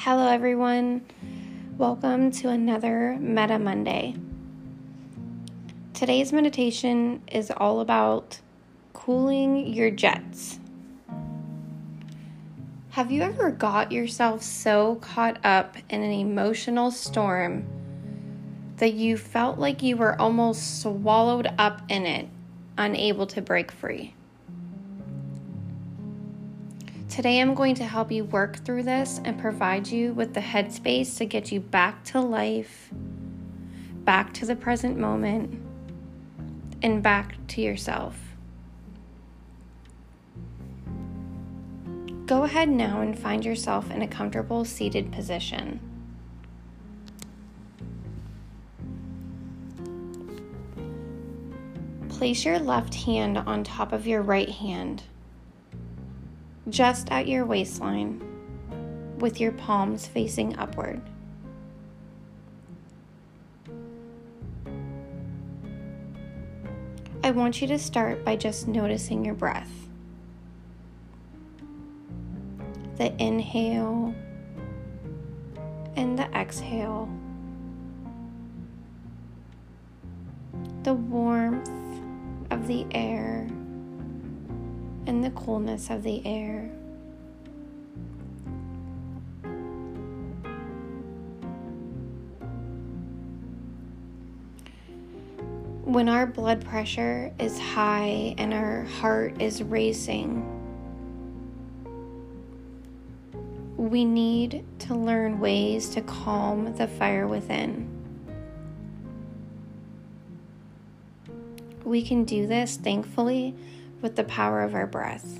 Hello everyone, welcome to another Meta Monday. Today's meditation is all about cooling your jets. Have you ever got yourself so caught up in an emotional storm that you felt like you were almost swallowed up in it, unable to break free? Today I'm going to help you work through this and provide you with the headspace to get you back to life, back to the present moment, and back to yourself. Go ahead now and find yourself in a comfortable seated position. Place your left hand on top of your right hand, just at your waistline, with your palms facing upward. I want you to start by just noticing your breath. The inhale and the exhale. The warmth of the air and the coolness of the air. When our blood pressure is high and our heart is racing, we need to learn ways to calm the fire within. We can do this, thankfully, with the power of our breath.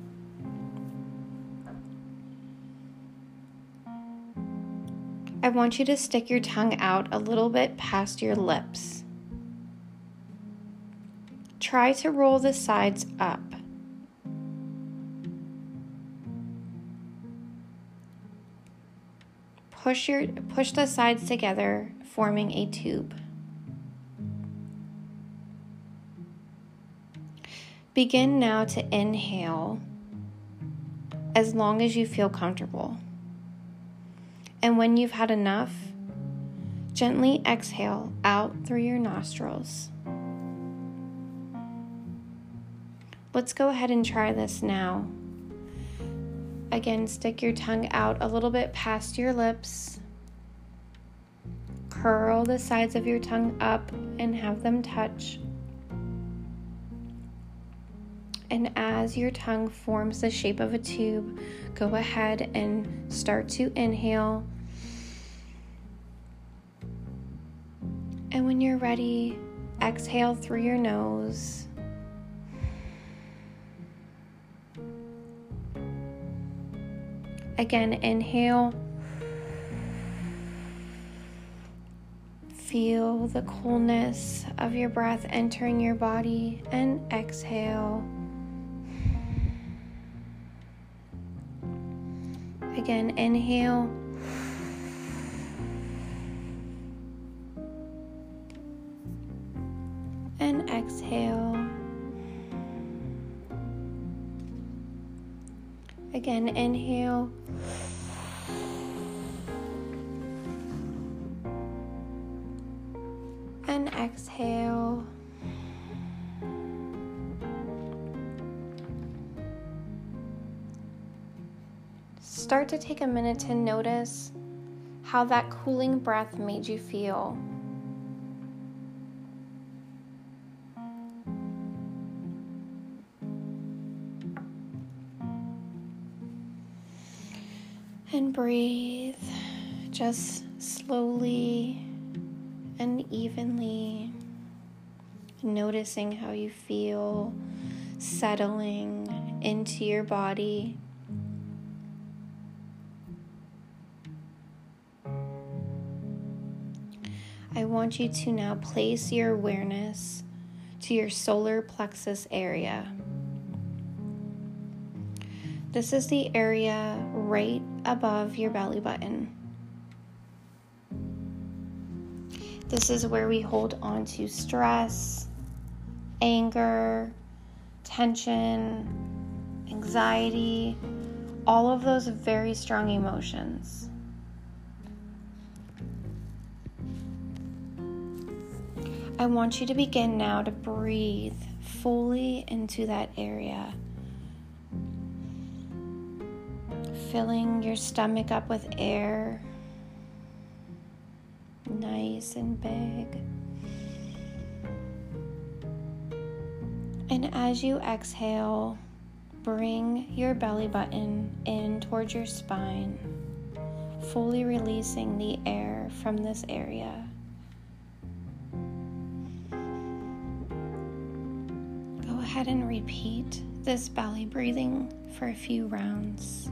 I want you to stick your tongue out a little bit past your lips. Try to roll the sides up. Push the sides together, forming a tube. Begin now to inhale as long as you feel comfortable. And when you've had enough, gently exhale out through your nostrils. Let's go ahead and try this now. Again, stick your tongue out a little bit past your lips. Curl the sides of your tongue up and have them touch. And as your tongue forms the shape of a tube, go ahead and start to inhale. And when you're ready, exhale through your nose. Again, inhale. Feel the coolness of your breath entering your body, and exhale. Again, inhale. And exhale. Again, inhale. And exhale. Start to take a minute to notice how that cooling breath made you feel. And breathe just slowly and evenly, noticing how you feel settling into your body. I want you to now place your awareness to your solar plexus area. This is the area right above your belly button. This is where we hold on to stress, anger, tension, anxiety, all of those very strong emotions. I want you to begin now to breathe fully into that area, filling your stomach up with air, nice and big. And as you exhale, bring your belly button in towards your spine, fully releasing the air from this area. Go ahead and repeat this belly breathing for a few rounds.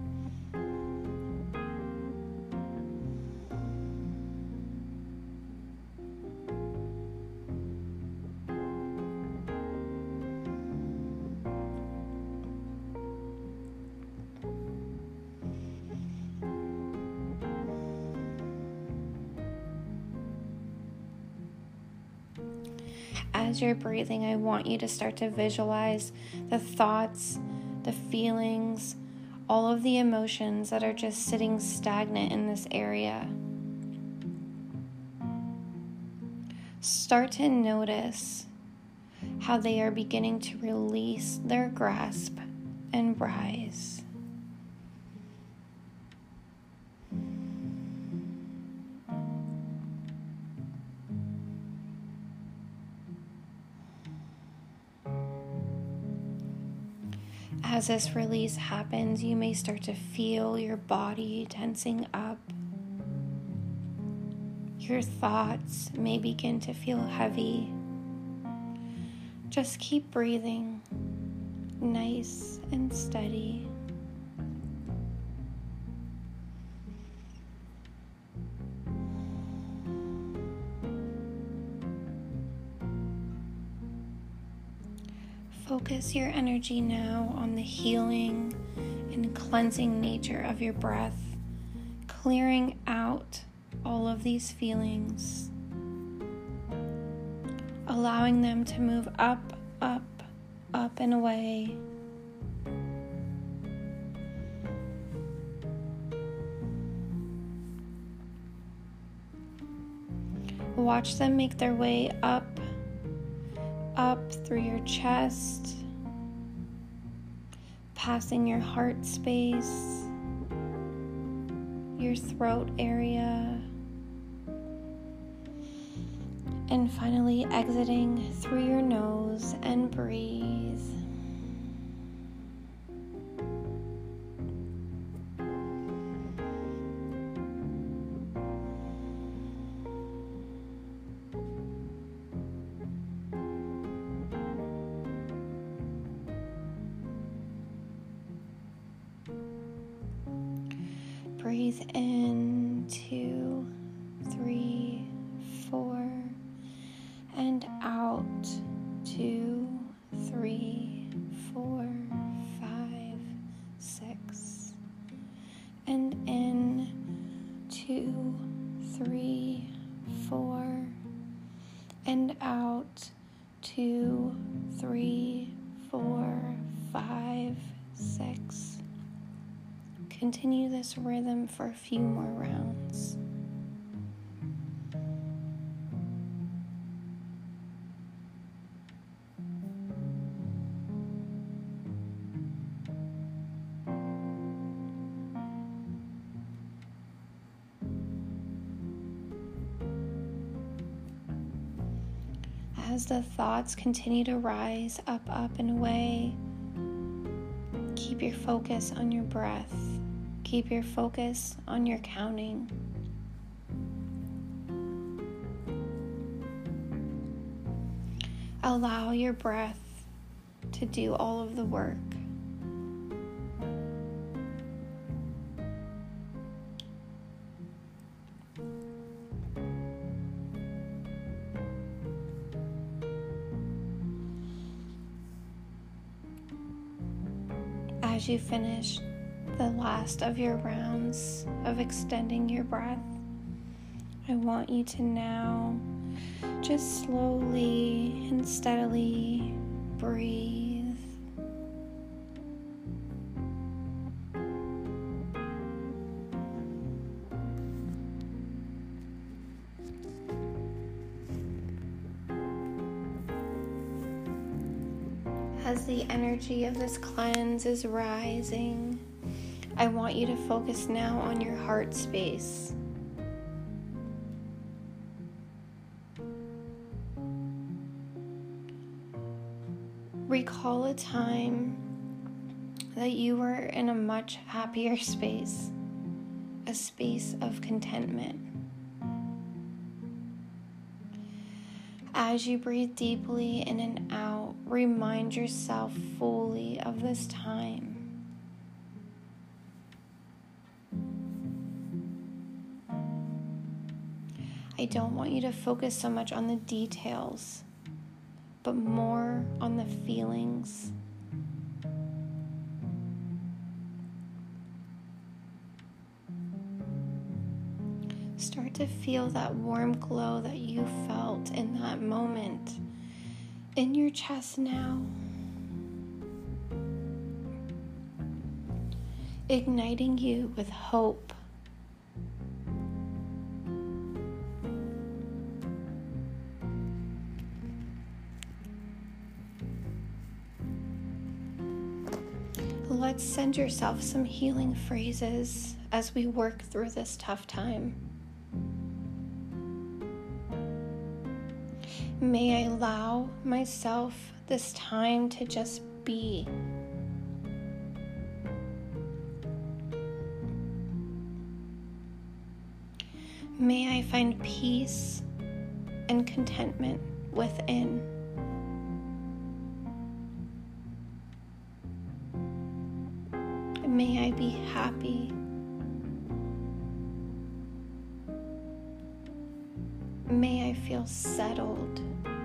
As you're breathing, I want you to start to visualize the thoughts, the feelings, all of the emotions that are just sitting stagnant in this area. Start to notice how they are beginning to release their grasp and rise. As this release happens, you may start to feel your body tensing up. Your thoughts may begin to feel heavy. Just keep breathing, nice and steady. Focus your energy now on the healing and cleansing nature of your breath, clearing out all of these feelings, allowing them to move up, up, up and away. Watch them make their way up through your chest, passing your heart space, your throat area, and finally exiting through your nose and breathe. Breathe in 2, 3, 4, and out 2, 3, 4, 5, 6, and in 2, 3, 4, and out 2, 3, 4, 5, 6. Continue this rhythm for a few more rounds. As the thoughts continue to rise up, and away, keep your focus on your breath. Keep your focus on your counting. Allow your breath to do all of the work. As you finish the last of your rounds of extending your breath, I want you to now just slowly and steadily breathe. As the energy of this cleanse is rising, I want you to focus now on your heart space. Recall a time that you were in a much happier space, a space of contentment. As you breathe deeply in and out, remind yourself fully of this time. I don't want you to focus so much on the details, but more on the feelings. Start to feel that warm glow that you felt in that moment in your chest now, igniting you with hope. Let's send yourself some healing phrases as we work through this tough time. May I allow myself this time to just be. May I find peace and contentment within. May I be happy. May I feel settled.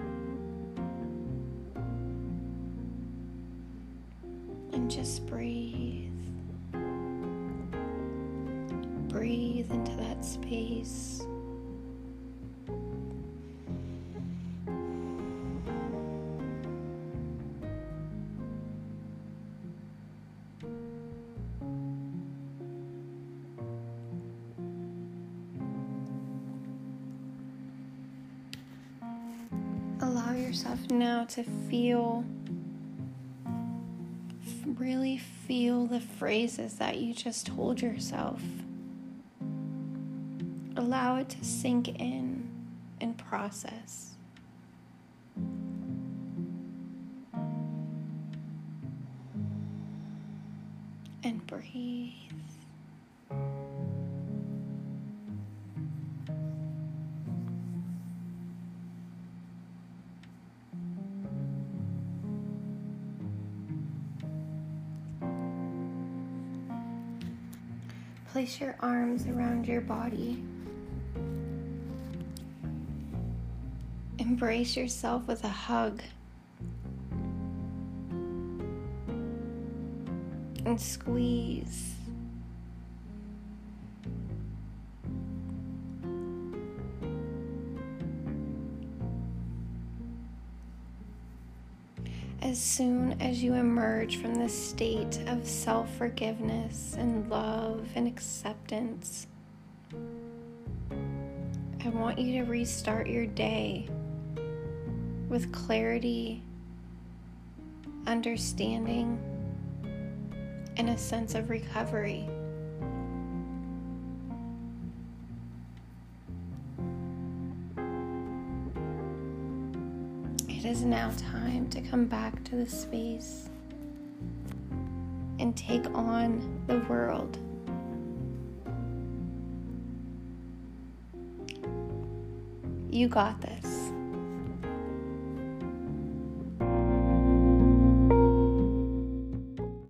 And just breathe. Breathe into that space. Allow yourself now to really feel the phrases that you just told yourself. Allow it to sink in and process. And breathe. Place your arms around your body. Embrace yourself with a hug. And squeeze. As soon as you emerge from this state of self-forgiveness and love and acceptance, I want you to restart your day with clarity, understanding, and a sense of recovery. It is now time to come back to the space and take on the world. You got this.